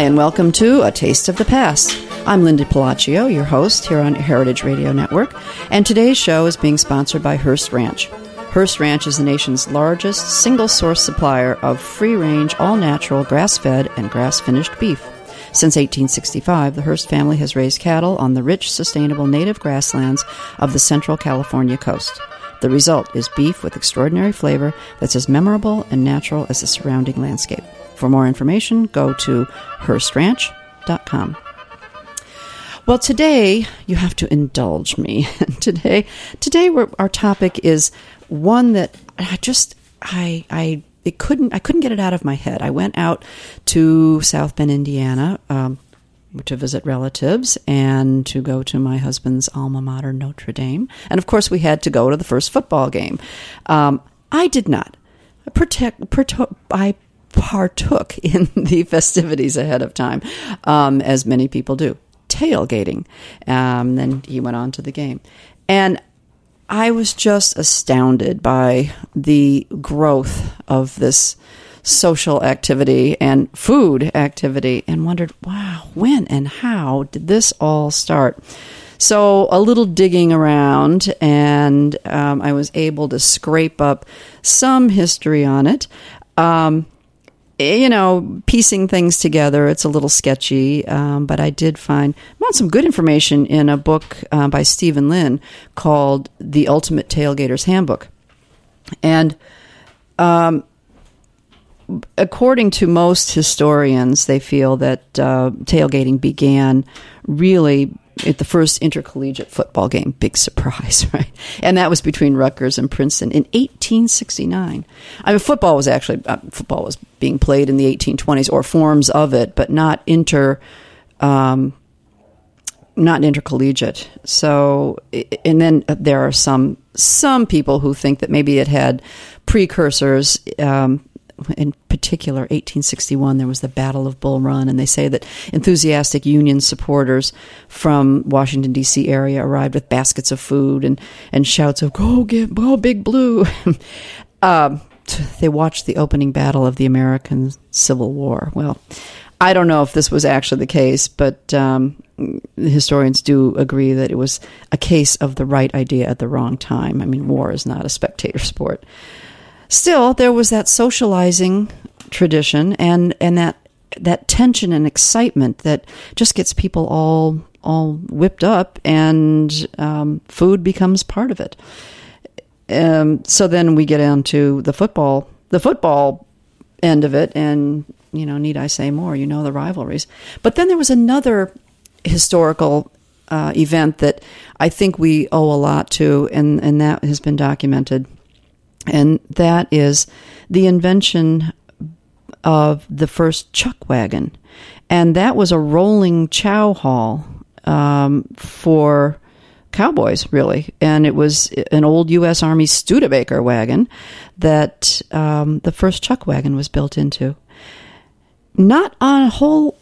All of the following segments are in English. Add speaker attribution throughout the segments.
Speaker 1: and welcome to A Taste of the Past. I'm Linda Palacio, your host here on Heritage Radio Network, and today's show is being sponsored by Hearst Ranch. Hearst Ranch is the nation's largest single-source supplier of free-range, all-natural, grass-fed, and grass-finished beef. Since 1865, the Hearst family has raised cattle on the rich, sustainable native grasslands of the central California coast. The result is beef with extraordinary flavor that's as memorable and natural as the surrounding landscape. For more information, go to HearstRanch.com. Well, today, you have to indulge me. Today, our topic is one that I couldn't get it out of my head. I went out to South Bend, Indiana, to visit relatives and to go to my husband's alma mater, Notre Dame. And of course, we had to go to the first football game. I did not. I partook in the festivities ahead of time, as many people do. Tailgating. Then he went on to the game. And I was just astounded by the growth of this social activity and food activity and wondered, wow, when and how did this all start? So a little digging around, and I was able to scrape up some history on it. Piecing things together, it's a little sketchy, but I did find some good information in a book by Stephen Lynn called The Ultimate Tailgater's Handbook. And according to most historians, they feel that tailgating began really at the first intercollegiate football game. Big surprise, right? And that was between Rutgers and Princeton in 1869. I mean, football was being played in the 1820s, or forms of it, but not intercollegiate. So, and then there are some people who think that maybe it had precursors. In particular, 1861, there was the Battle of Bull Run, and they say that enthusiastic Union supporters from Washington, D.C. area arrived with baskets of food and shouts of, go Big Blue. They watched the opening battle of the American Civil War. Well, I don't know if this was actually the case, but historians do agree that it was a case of the right idea at the wrong time. I mean, war is not a spectator sport. Still, there was that socializing tradition and that tension and excitement that just gets people all whipped up, and food becomes part of it. So then we get into the football end of it, and need I say more? The rivalries. But then there was another historical event that I think we owe a lot to, and that has been documented. And that is the invention of the first chuck wagon. And that was a rolling chow hall for cowboys, really. And it was an old U.S. Army Studebaker wagon that the first chuck wagon was built into. Not a whole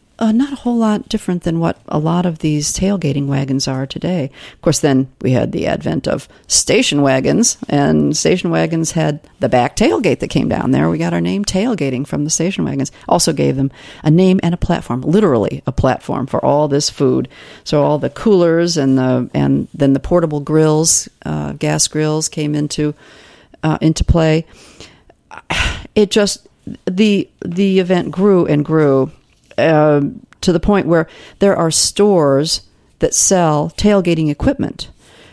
Speaker 1: lot different than what a lot of these tailgating wagons are today. Of course, then we had the advent of station wagons, and station wagons had the back tailgate that came down there. We got our name tailgating from the station wagons. Also gave them a name and a platform, literally a platform for all this food. So all the coolers and then the portable grills, gas grills came into play. It just the event grew and grew. To the point where there are stores that sell tailgating equipment.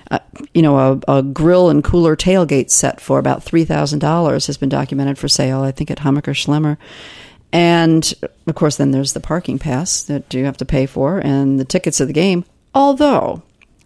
Speaker 1: A grill and cooler tailgate set for about $3,000 has been documented for sale, I think, at Hummacher Schlemmer. And, of course, then there's the parking pass that you have to pay for and the tickets of the game. Although,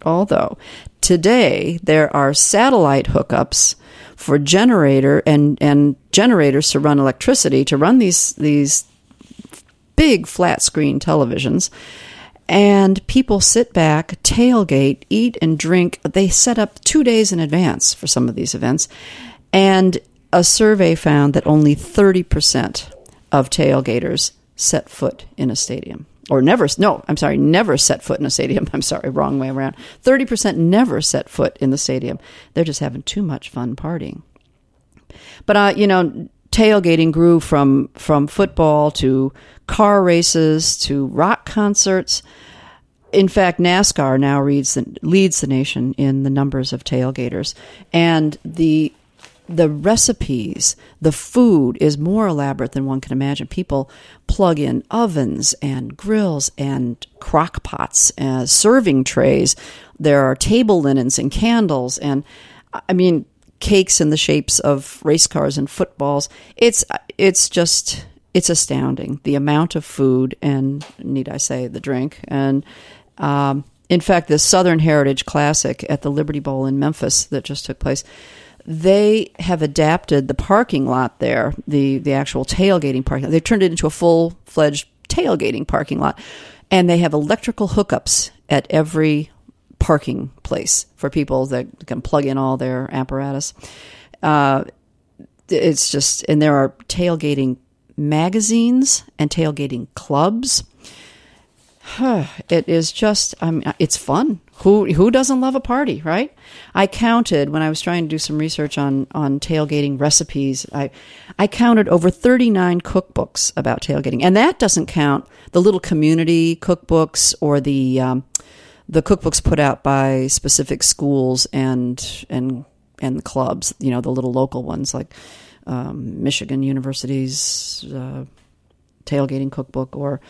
Speaker 1: today there are satellite hookups for generator and generators to run electricity, to run these big flat screen televisions, and people sit back, tailgate, eat and drink. They set up 2 days in advance for some of these events, and a survey found that only 30% of tailgaters set foot in a stadium. Never set foot in a stadium. I'm sorry, wrong way around. 30% never set foot in the stadium. They're just having too much fun partying. But, tailgating grew from football to car races to rock concerts. In fact, NASCAR now leads the nation in the numbers of tailgaters. And the recipes, the food is more elaborate than one can imagine. People plug in ovens and grills and crock pots as serving trays. There are table linens and candles and, I mean, cakes in the shapes of race cars and footballs. It's astounding, the amount of food and, need I say, the drink. And in fact, the Southern Heritage Classic at the Liberty Bowl in Memphis that just took place, they have adapted the parking lot there, the actual tailgating parking lot. They've turned it into a full-fledged tailgating parking lot. And they have electrical hookups at every parking place for people that can plug in all their apparatus. It's just, and there are tailgating magazines and tailgating clubs. It is just, it's fun. Who doesn't love a party, right? I counted when I was trying to do some research on tailgating recipes. I counted over 39 cookbooks about tailgating, and that doesn't count the little community cookbooks or the cookbooks put out by specific schools and the clubs. You know, the little local ones like Michigan University's tailgating cookbook or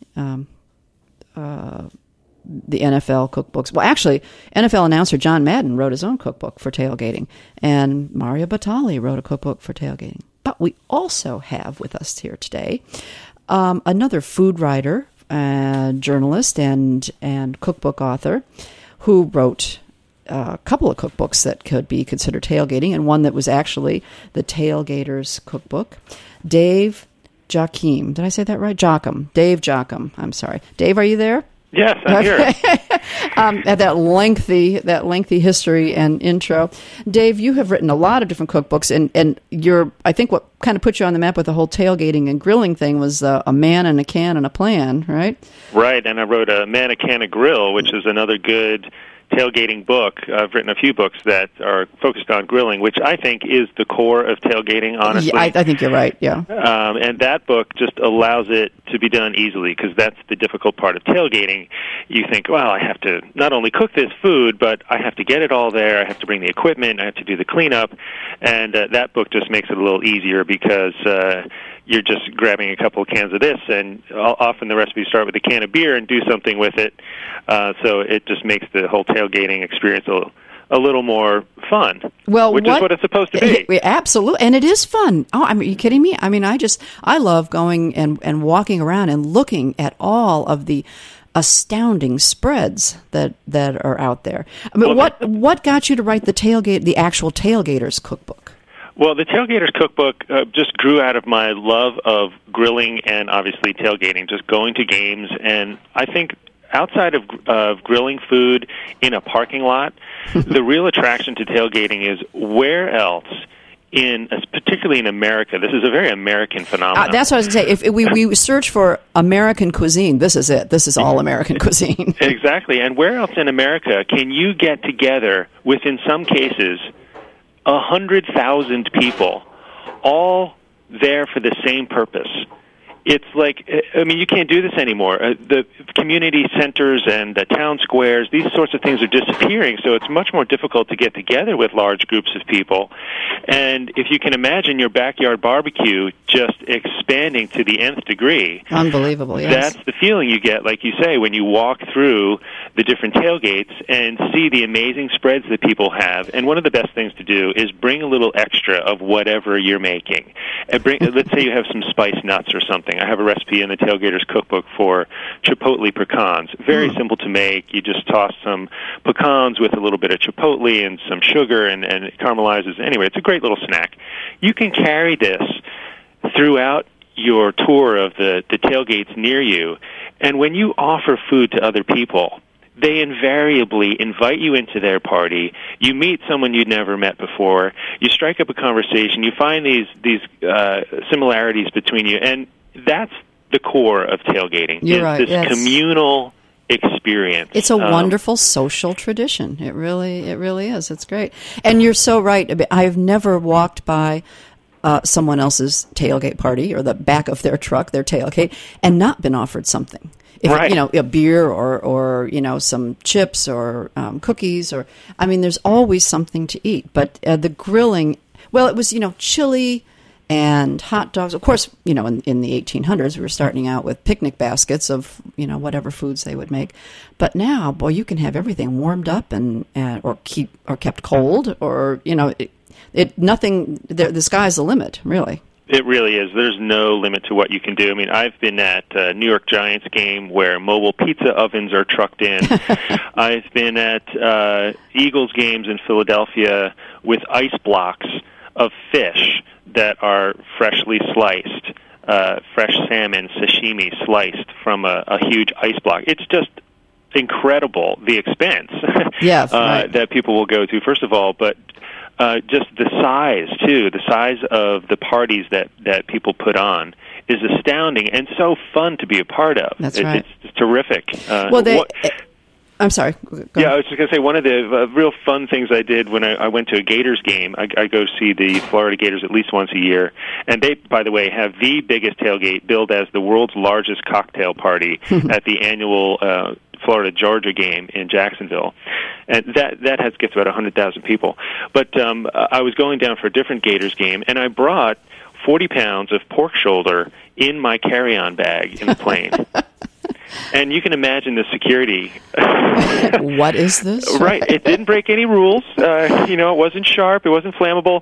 Speaker 1: the NFL cookbooks. Well, actually, NFL announcer John Madden wrote his own cookbook for tailgating, and Mario Batali wrote a cookbook for tailgating. But we also have with us here today another food writer, journalist, and cookbook author who wrote a couple of cookbooks that could be considered tailgating, and one that was actually the Tailgaters Cookbook. Dave Joachim. Did I say that right? Joachim. Dave Joachim. I'm sorry. Dave, are you there?
Speaker 2: Yes, I'm here.
Speaker 1: At that lengthy history and intro. Dave, you have written a lot of different cookbooks, and I think what kind of put you on the map with the whole tailgating and grilling thing was A Man and a Can and a Plan, right?
Speaker 2: Right, and I wrote A Man, a Can, a Grill, which is another good tailgating book. I've written a few books that are focused on grilling, which I think is the core of tailgating, honestly.
Speaker 1: Yeah, I think you're right, yeah.
Speaker 2: And that book just allows it to be done easily, because that's the difficult part of tailgating. You think, well, I have to not only cook this food, but I have to get it all there, I have to bring the equipment, I have to do the cleanup, and that book just makes it a little easier because you're just grabbing a couple of cans of this, and often the recipes start with a can of beer and do something with it. So it just makes the whole tailgating experience a little more fun, which is what it's supposed to be.
Speaker 1: Absolutely, and it is fun. Oh, are you kidding me? I mean, I love going and walking around and looking at all of the astounding spreads that are out there. I mean, what got you to write the actual Tailgaters Cookbook?
Speaker 2: Well, the Tailgaters Cookbook just grew out of my love of grilling and obviously tailgating, just going to games. And I think outside of grilling food in a parking lot, the real attraction to tailgating is where else, particularly in America. This is a very American phenomenon.
Speaker 1: That's what I was going to say. If we search for American cuisine, this is it. This is all American cuisine.
Speaker 2: Exactly. And where else in America can you get together with, in some cases, 100,000 people, all there for the same purpose? It's like, I mean, you can't do this anymore. The community centers and the town squares, these sorts of things are disappearing, so it's much more difficult to get together with large groups of people. And if you can imagine your backyard barbecue just expanding to the nth degree.
Speaker 1: Unbelievable, yes.
Speaker 2: That's the feeling you get, like you say, when you walk through the different tailgates and see the amazing spreads that people have. And one of the best things to do is bring a little extra of whatever you're making. Let's say you have some spiced nuts or something. I have a recipe in the Tailgaters Cookbook for chipotle pecans. Very simple to make. You just toss some pecans with a little bit of chipotle and some sugar, and it caramelizes. Anyway, it's a great little snack. You can carry this throughout your tour of the tailgates near you, and when you offer food to other people, they invariably invite you into their party. You meet someone you'd never met before. You strike up a conversation. You find these similarities between you, and that's the core of tailgating.
Speaker 1: You're right.
Speaker 2: This communal experience.
Speaker 1: It's a wonderful social tradition. It really is. It's great. And you're so right. I've never walked by someone else's tailgate party or the back of their truck, their tailgate, and not been offered something. If,
Speaker 2: right.
Speaker 1: A beer or some chips or cookies there's always something to eat. But the grilling, well, it was, chili and hot dogs. Of course, in the 1800s, we were starting out with picnic baskets of, whatever foods they would make. But now, boy, you can have everything warmed up or kept cold or, nothing, the sky's the limit, really.
Speaker 2: It really is. There's no limit to what you can do. I mean, I've been at a New York Giants game where mobile pizza ovens are trucked in. I've been at Eagles games in Philadelphia with ice blocks of fish that are freshly sliced, fresh salmon, sashimi sliced from a huge ice block. It's just incredible, the expense
Speaker 1: right.
Speaker 2: that people will go to, first of all, but just the size, too, the size of the parties that people put on is astounding and so fun to be a part of.
Speaker 1: That's right.
Speaker 2: It's terrific.
Speaker 1: I'm sorry.
Speaker 2: Yeah, I was just going to say, one of the real fun things I did when I went to a Gators game, I go see the Florida Gators at least once a year, and they, by the way, have the biggest tailgate billed as the world's largest cocktail party at the annual Florida-Georgia game in Jacksonville. And that gets about 100,000 people. But I was going down for a different Gators game, and I brought 40 pounds of pork shoulder in my carry-on bag in the plane. And you can imagine the security.
Speaker 1: What is this?
Speaker 2: Right. It didn't break any rules. It wasn't sharp. It wasn't flammable.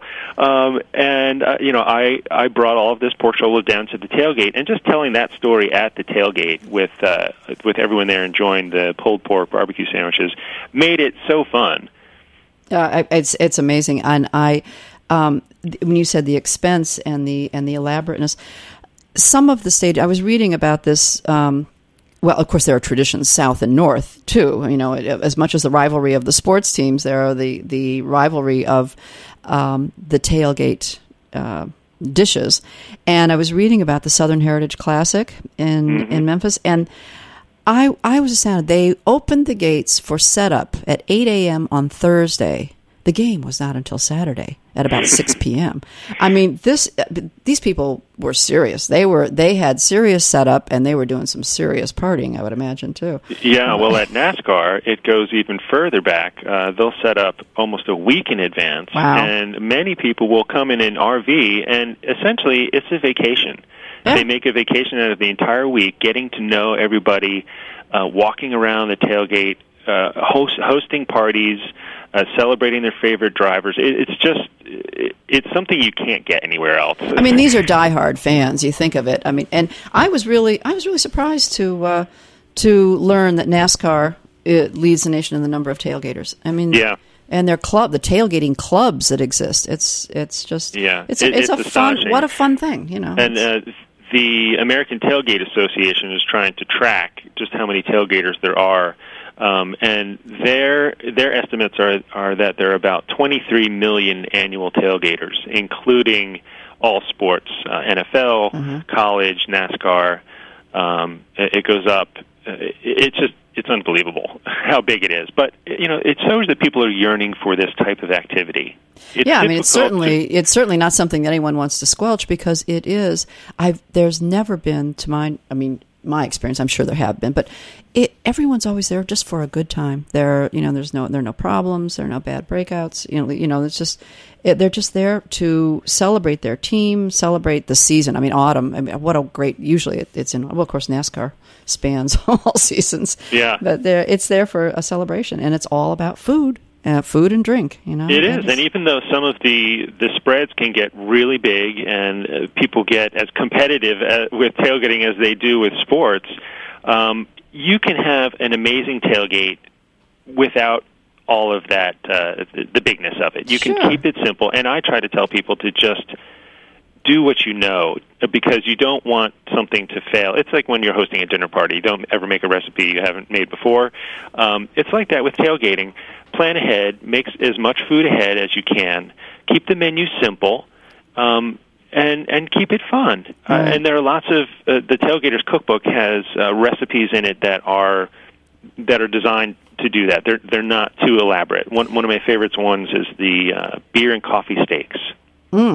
Speaker 2: I brought all of this pork shoulder down to the tailgate. And just telling that story at the tailgate with everyone there enjoying the pulled pork barbecue sandwiches made it so fun.
Speaker 1: It's amazing. And when you said the expense and the elaborateness, some of the stage, I was reading about this. Well, of course, there are traditions south and north, too. As much as the rivalry of the sports teams, there are the rivalry of the tailgate dishes. And I was reading about the Southern Heritage Classic in Memphis, and I was astounded. They opened the gates for setup at 8 a.m. on Thursday. The game was not until Saturday at about 6 p.m. I mean, these people were serious. They had serious setup, and they were doing some serious partying, I would imagine, too.
Speaker 2: Yeah, well, at NASCAR, it goes even further back. They'll set up almost a week in advance,
Speaker 1: wow.
Speaker 2: And many people will come in an RV, and essentially it's a vacation. Yeah. They make a vacation out of the entire week, getting to know everybody, walking around the tailgate, hosting parties, celebrating their favorite drivers. It's something you can't get anywhere else.
Speaker 1: I mean, these are diehard fans. You think of it. I mean, and I was really surprised to learn that NASCAR leads the nation in the number of tailgaters. I mean,
Speaker 2: yeah.
Speaker 1: And the tailgating clubs that exist. It's just it's a fun. What a fun thing,
Speaker 2: And the American Tailgate Association is trying to track just how many tailgaters there are. And their estimates are that there are about 23 million annual tailgaters, including all sports, NFL, college, NASCAR. It goes up. It's unbelievable how big it is. But it shows that people are yearning for this type of activity.
Speaker 1: It's certainly not something that anyone wants to squelch, because it is. There's never been, to my experience, I'm sure there have been, but everyone's always there just for a good time. There are no problems, there are no bad breakouts. It's just they're just there to celebrate their team, celebrate the season. I mean, autumn. I mean, what a great. Usually, it's in. Well, of course, NASCAR spans all seasons.
Speaker 2: Yeah,
Speaker 1: but it's there for a celebration, and it's all about food. Food and drink,
Speaker 2: It is, and even though some of the spreads can get really big and people get as competitive with tailgating as they do with sports, you can have an amazing tailgate without all of that, the bigness of it. You can keep it simple, and I try to tell people to just do what you know, because you don't want something to fail. It's like when you're hosting a dinner party. You don't ever make a recipe you haven't made before. It's like that with tailgating. Plan ahead, make as much food ahead as you can, keep the menu simple, and keep it fun. And there are lots of the Tailgaters Cookbook has recipes in it that are designed to do that. They're not too elaborate. One of my favorites ones is the beer and coffee steaks.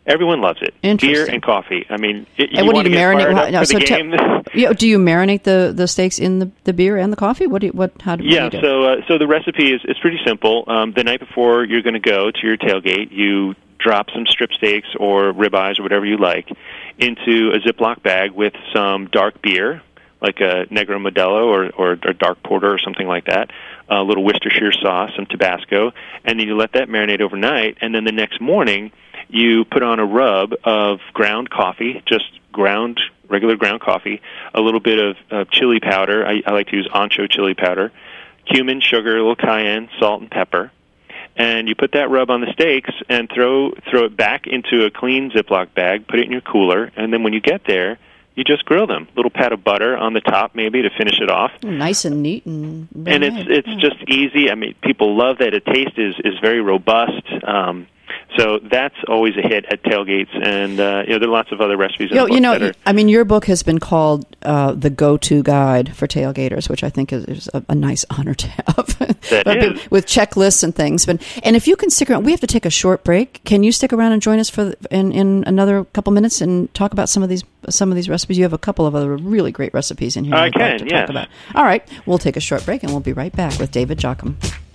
Speaker 2: Everyone loves it.
Speaker 1: Interesting.
Speaker 2: Beer and coffee. I mean,
Speaker 1: and what do you marinate?
Speaker 2: Do
Speaker 1: you marinate the steaks in the beer and the coffee? How do you do?
Speaker 2: So the recipe is pretty simple. The night before you're going to go to your tailgate, you drop some strip steaks or ribeyes or whatever you like into a Ziploc bag with some dark beer, like a Negro Modelo or dark porter or something like that, a little Worcestershire sauce, some Tabasco, and then you let that marinate overnight, and then the next morning you put on a rub of ground coffee, just regular ground coffee, a little bit of chili powder. I like to use ancho chili powder, cumin, sugar, a little cayenne, salt, and pepper. And you put that rub on the steaks and throw it back into a clean Ziploc bag, put it in your cooler, and then when you get there, you just grill them. A little pat of butter on the top, maybe, to finish it off.
Speaker 1: Nice and neat. And
Speaker 2: it's just easy. I mean, people love that. The taste is very robust. So that's always a hit at tailgates, and there are lots of other recipes.
Speaker 1: I mean, your book has been called the go-to guide for tailgaters, which I think is a nice honor to have. With checklists and things. And if you can stick around, we have to take a short break. Can you stick around and join us in another couple minutes and talk about some of these recipes? You have a couple of other really great recipes in here.
Speaker 2: I can, yes.
Speaker 1: Talk about. All right, we'll take a short break, and we'll be right back with David Jocham.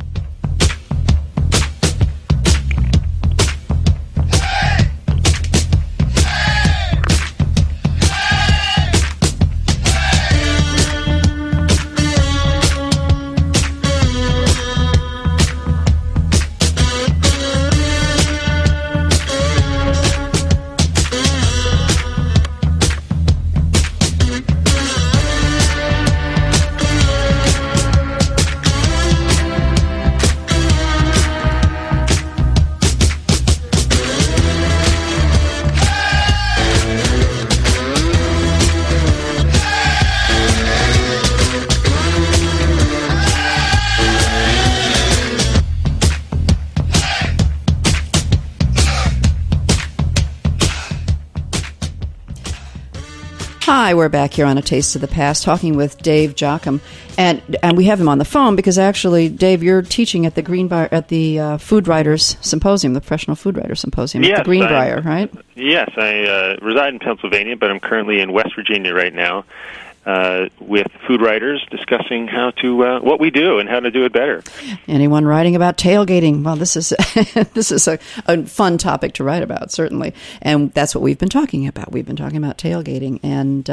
Speaker 1: Hi, we're back here on A Taste of the Past, talking with Dave Jocham, and we have him on the phone because actually, Dave, you're teaching at the Food Writers Symposium, the Professional Food Writers Symposium, at the Greenbrier, right?
Speaker 2: Yes, I reside in Pennsylvania, but I'm currently in West Virginia right now with food writers discussing what we do and how to do it better.
Speaker 1: Anyone writing about tailgating? Well, this is a fun topic to write about, certainly, and that's what we've been talking about. We've been talking about tailgating, and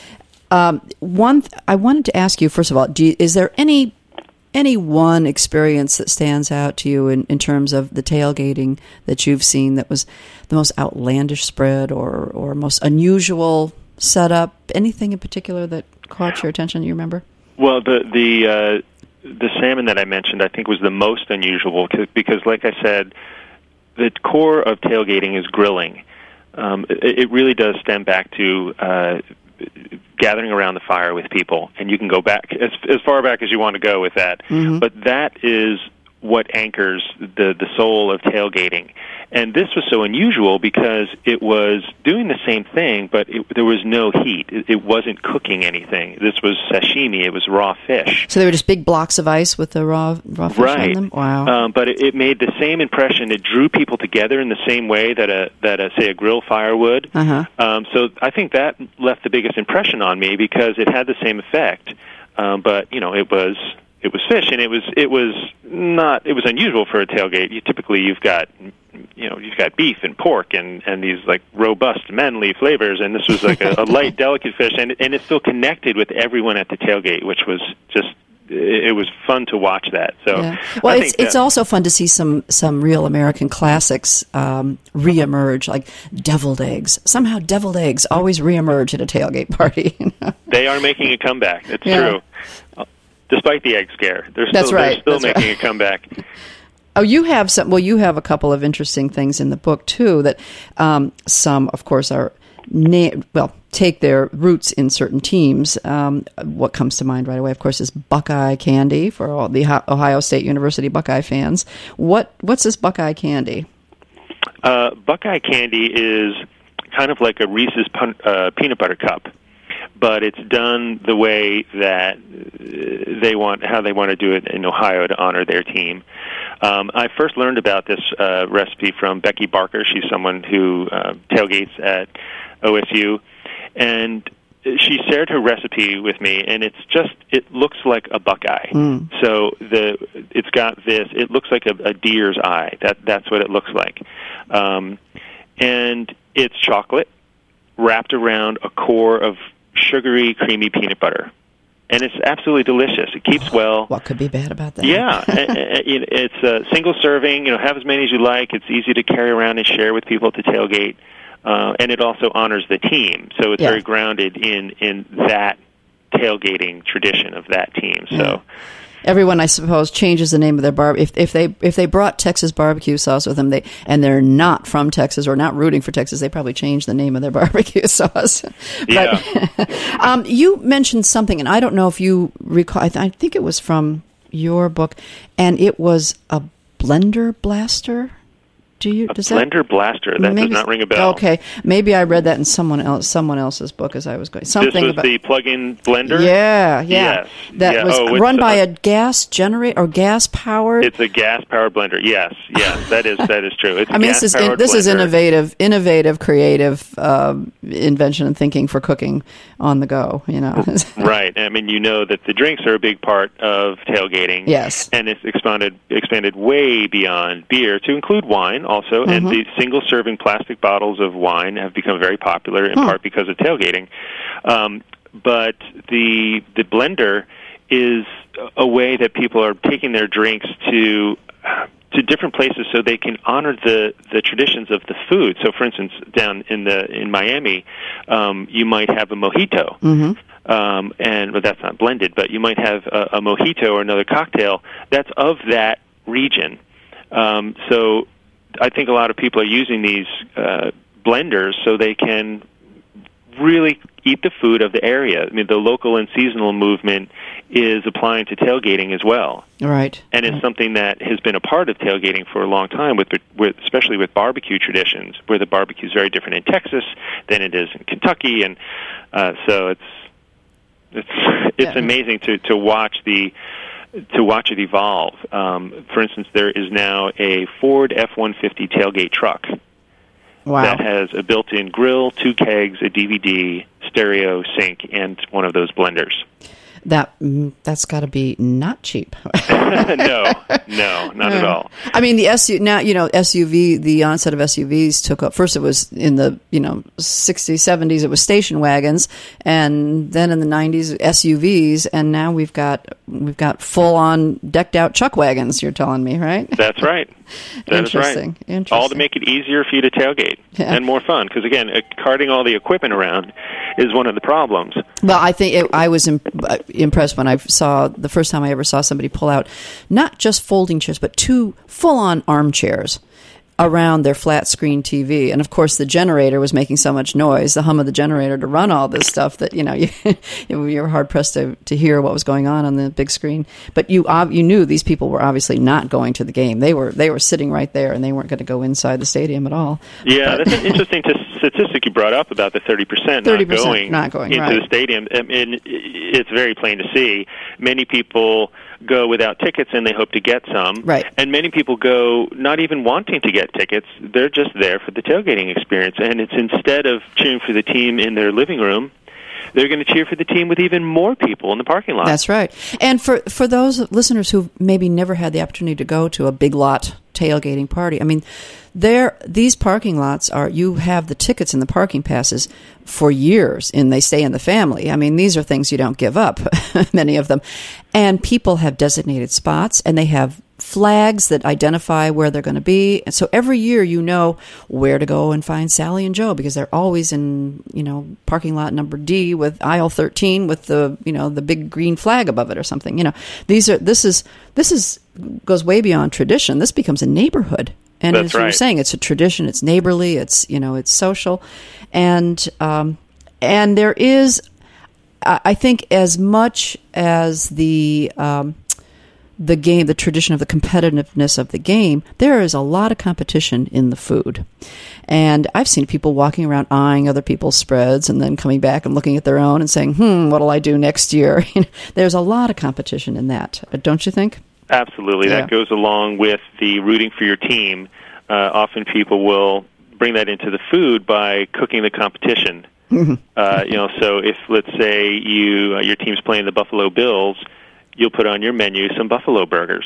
Speaker 1: I wanted to ask you, first of all, is there any one experience that stands out to you in terms of the tailgating that you've seen that was the most outlandish spread or most unusual setup? Anything in particular that caught your attention? You remember?
Speaker 2: Well, the salmon that I mentioned, I think, was the most unusual because, like I said, the core of tailgating is grilling. It really does stem back to gathering around the fire with people, and you can go back as far back as you want to go with that. Mm-hmm. But that is what anchors the soul of tailgating. And this was so unusual because it was doing the same thing, but there was no heat. It wasn't cooking anything. This was sashimi. It was raw fish.
Speaker 1: So they were just big blocks of ice with the raw fish on them? Wow.
Speaker 2: But it made the same impression. It drew people together in the same way that a grill fire would. Uh-huh. So I think that left the biggest impression on me because it had the same effect. But, it was fish, and it was unusual for a tailgate. You've got beef and pork and these like robust manly flavors, and this was like a light, delicate fish, and it still connected with everyone at the tailgate, which was just, it was fun to watch that. So,
Speaker 1: yeah. Well, it's also fun to see some real American classics reemerge, like deviled eggs. Somehow, deviled eggs always reemerge at a tailgate party.
Speaker 2: They are making a comeback. It's true. Despite the egg scare, they're still making a comeback.
Speaker 1: Oh, you have some. Well, you have a couple of interesting things in the book too. That some, of course, are take their roots in certain teams. What comes to mind right away, of course, is Buckeye candy for all the Ohio State University Buckeye fans. What's this Buckeye candy?
Speaker 2: Buckeye candy is kind of like a Reese's peanut butter cup, but it's done the way that how they want to do it in Ohio to honor their team. I first learned about this recipe from Becky Barker. She's someone who tailgates at OSU, and she shared her recipe with me, and it looks like a buckeye. So it's got this. It looks like a deer's eye. That's what it looks like, and it's chocolate wrapped around a core of sugary, creamy peanut butter. And it's absolutely delicious. It keeps well.
Speaker 1: What could be bad about that?
Speaker 2: Yeah. It's a single serving. Have as many as you like. It's easy to carry around and share with people at the tailgate. And it also honors the team. So it's very grounded in that tailgating tradition of that team. So
Speaker 1: everyone, I suppose, changes the name of their if they brought Texas barbecue sauce with them, and they're not from Texas or not rooting for Texas, they probably change the name of their barbecue sauce. But you mentioned something, and I don't know if you recall. I think it was from your book, and it was a blender blaster.
Speaker 2: Blender blaster? That does not ring a bell.
Speaker 1: Okay, maybe I read that in someone else's book as I was going.
Speaker 2: Something this was the plug-in blender?
Speaker 1: Yeah.
Speaker 2: Yes.
Speaker 1: That was run by a gas generator or gas-powered?
Speaker 2: It's a gas-powered blender, yes. That is true. It's
Speaker 1: this is innovative, creative invention and thinking for cooking on the go,
Speaker 2: Right. I mean, that the drinks are a big part of tailgating.
Speaker 1: Yes.
Speaker 2: And it's expanded way beyond beer to include wine also, and the single-serving plastic bottles of wine have become very popular, in part because of tailgating. But the blender is a way that people are taking their drinks to different places so they can honor the traditions of the food. So, for instance, down in Miami, you might have a mojito. But that's not blended, but you might have a mojito or another cocktail that's of that region. So I think a lot of people are using these blenders so they can really eat the food of the area. I mean, the local and seasonal movement is applying to tailgating as well.
Speaker 1: Right.
Speaker 2: And it's something that has been a part of tailgating for a long time, especially with barbecue traditions, where the barbecue is very different in Texas than it is in Kentucky, and so it's amazing to watch it evolve. For instance, there is now a Ford F-150 tailgate truck that has a built-in grill, 2 kegs, a DVD, stereo, sink, and one of those blenders.
Speaker 1: That's got to be not cheap.
Speaker 2: No, not at all.
Speaker 1: I mean, the SUV, the onset of SUVs took up. First, it was in the 60s, 70s. It was station wagons, and then in the 90s, SUVs, and now we've got full-on decked-out chuck wagons. You're telling me, right?
Speaker 2: That's right. That is right.
Speaker 1: Interesting.
Speaker 2: All to make it easier for you to tailgate and more fun. Because again, carting all the equipment around is one of the problems.
Speaker 1: Well, I think I was impressed when I saw the first time I ever saw somebody pull out not just folding chairs, but 2 full-on armchairs around their flat screen TV. And of course the generator was making so much noise, the hum of the generator to run all this stuff, that you were hard pressed to hear what was going on the big screen. But you knew these people were obviously not going to the game. They were sitting right there, and they weren't going to go inside the stadium at all.
Speaker 2: Yeah, that's an interesting statistic you brought up about the 30% not going into the stadium. I mean, it's very plain to see. Many people go without tickets, and they hope to get some.
Speaker 1: Right.
Speaker 2: And many people go not even wanting to get tickets. They're just there for the tailgating experience. And it's instead of cheering for the team in their living room, they're going to cheer for the team with even more people in the parking lot.
Speaker 1: That's right. And for those listeners who maybe never had the opportunity to go to a big lot tailgating party, I mean, these parking lots you have the tickets and the parking passes for years, and they stay in the family. I mean, these are things you don't give up, many of them. And people have designated spots, and they have flags that identify where they're going to be. And so every year you know where to go and find Sally and Joe, because they're always in, parking lot number D with aisle 13 with the big green flag above it or something. This goes way beyond tradition. This becomes a neighborhood. And
Speaker 2: That's
Speaker 1: as you were saying, it's a tradition, it's neighborly, it's social. And there is, I think, as much as the game, the tradition of the competitiveness of the game, there is a lot of competition in the food. And I've seen people walking around eyeing other people's spreads and then coming back and looking at their own and saying, what'll I do next year? There's a lot of competition in that, don't you think?
Speaker 2: Absolutely.
Speaker 1: Yeah.
Speaker 2: That goes along with the rooting for your team. Often people will bring that into the food by cooking the competition. So if, let's say, your team's playing the Buffalo Bills, you'll put on your menu some buffalo burgers.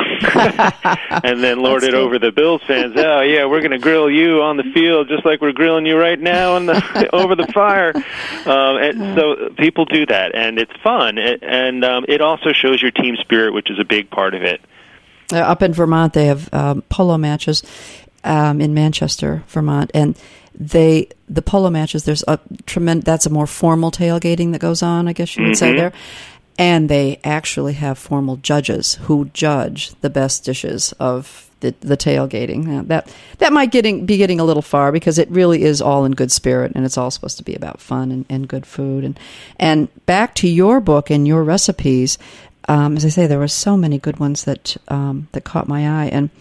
Speaker 2: And then lord it over the Bills fans. Oh, yeah, we're going to grill you on the field just like we're grilling you right now over the fire. And so people do that, and it's fun. And it also shows your team spirit, which is a big part of it.
Speaker 1: Up in Vermont, they have polo matches in Manchester, Vermont, and the polo matches, there's a that's a more formal tailgating that goes on, I guess you would say there. And they actually have formal judges who judge the best dishes of the tailgating. Now, that might be getting a little far, because it really is all in good spirit, and it's all supposed to be about fun and good food. And back to your book and your recipes, as I say, there were so many good ones that caught my eye, and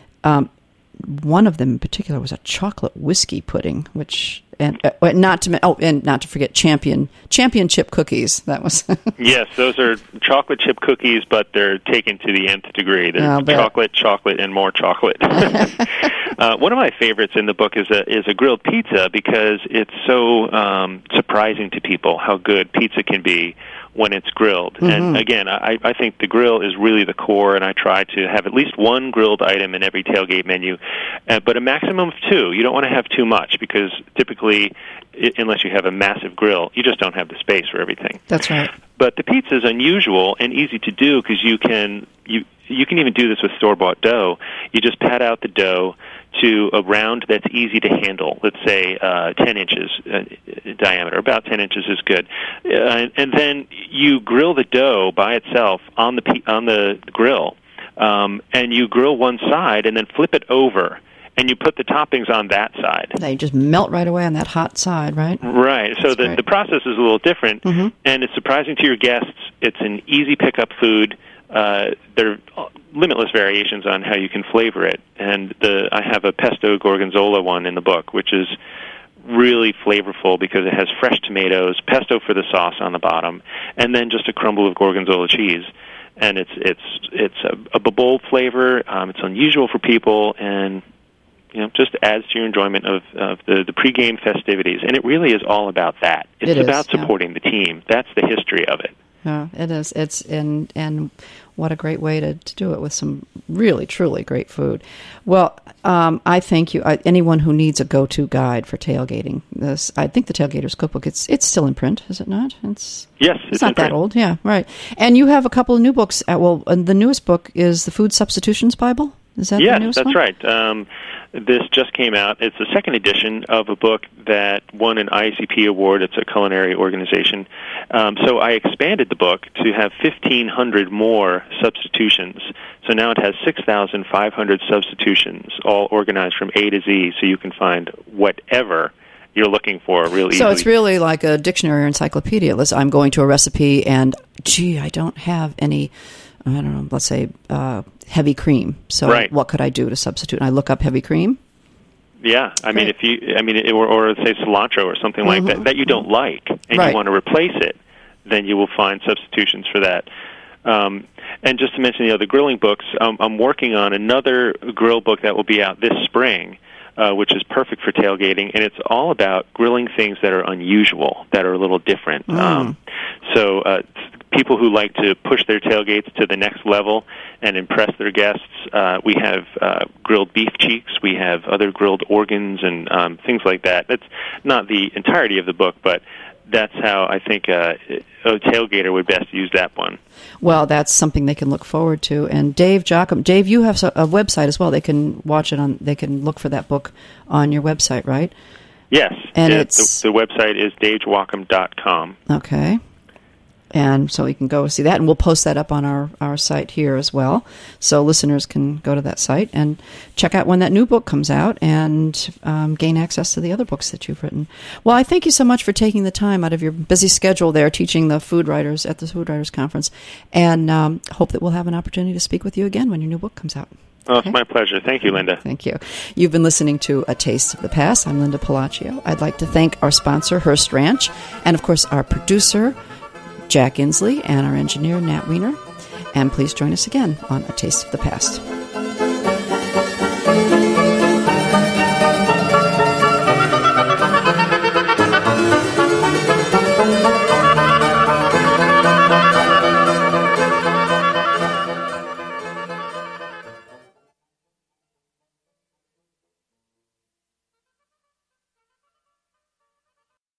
Speaker 1: one of them in particular was a chocolate whiskey pudding, and not to forget championship cookies. That was
Speaker 2: yes, those are chocolate chip cookies, but they're taken to the nth degree. They're chocolate, and more chocolate. One of my favorites in the book is a grilled pizza, because it's so surprising to people how good pizza can be when it's grilled. And again, I think the grill is really the core, and I try to have at least one grilled item in every tailgate menu, but a maximum of two. You don't want to have too much, because typically, unless you have a massive grill, you just don't have the space for everything.
Speaker 1: That's right.
Speaker 2: But the pizza is unusual and easy to do, because you can even do this with store-bought dough. You just pat out the dough to a round that's easy to handle. Let's say 10 inches diameter. About 10 inches is good. And then you grill the dough by itself on the grill, and you grill one side and then flip it over, and you put the toppings on that side.
Speaker 1: They just melt right away on that hot side, right?
Speaker 2: Right. So the process is a little different, and it's surprising to your guests. It's an easy pickup food. There are limitless variations on how you can flavor it, and I have a pesto gorgonzola one in the book, which is really flavorful because it has fresh tomatoes, pesto for the sauce on the bottom, and then just a crumble of gorgonzola cheese. And it's a bold flavor. It's unusual for people, and just adds to your enjoyment of the pregame festivities. And it really is all about that. It's about supporting the team. That's the history of it.
Speaker 1: Yeah, it is. It's and what a great way to do it with some really, truly great food. Well, I thank you. Anyone who needs a go-to guide for tailgating, I think the Tailgaters Cookbook, it's still in print, is it not?
Speaker 2: Yes,
Speaker 1: it's not that old. Yeah, right. And you have a couple of new books. The newest book is the Food Substitutions Bible. Is that the newest one?
Speaker 2: Yes, that's right. This just came out. It's the second edition of a book that won an IACP award. It's a culinary organization. So I expanded the book to have 1,500 more substitutions. So now it has 6,500 substitutions, all organized from A to Z, so you can find whatever you're looking for real easily.
Speaker 1: So it's really like a dictionary or encyclopedia. I'm going to a recipe and, I don't have any, I don't know, let's say heavy cream. So what could I do to substitute? And I look up heavy cream. Yeah,
Speaker 2: or say cilantro or something like that you don't like, and you want to replace it, then you will find substitutions for that. And just to mention the other grilling books, I'm working on another grill book that will be out this spring, which is perfect for tailgating, and it's all about grilling things that are unusual, that are a little different. So people who like to push their tailgates to the next level and impress their guests, we have grilled beef cheeks, we have other grilled organs and things like that. That's not the entirety of the book, but that's how I think a tailgater would best use that one.
Speaker 1: Well, that's something they can look forward to. And Dave Jochum, Dave, you have a website as well. They can watch it they can look for that book on your website, right?
Speaker 2: Yes.
Speaker 1: And
Speaker 2: the website is davejochum.com.
Speaker 1: Okay. And so you can go see that, and we'll post that up on our site here as well. So listeners can go to that site and check out when that new book comes out and gain access to the other books that you've written. Well, I thank you so much for taking the time out of your busy schedule there, teaching the food writers at the Food Writers Conference, and hope that we'll have an opportunity to speak with you again when your new book comes out.
Speaker 2: Oh, it's my pleasure. Thank you, Linda.
Speaker 1: Thank you. You've been listening to A Taste of the Past. I'm Linda Palacio. I'd like to thank our sponsor, Hearst Ranch, and, of course, our producer, Jack Inslee, and our engineer, Nat Wiener. And please join us again on A Taste of the Past.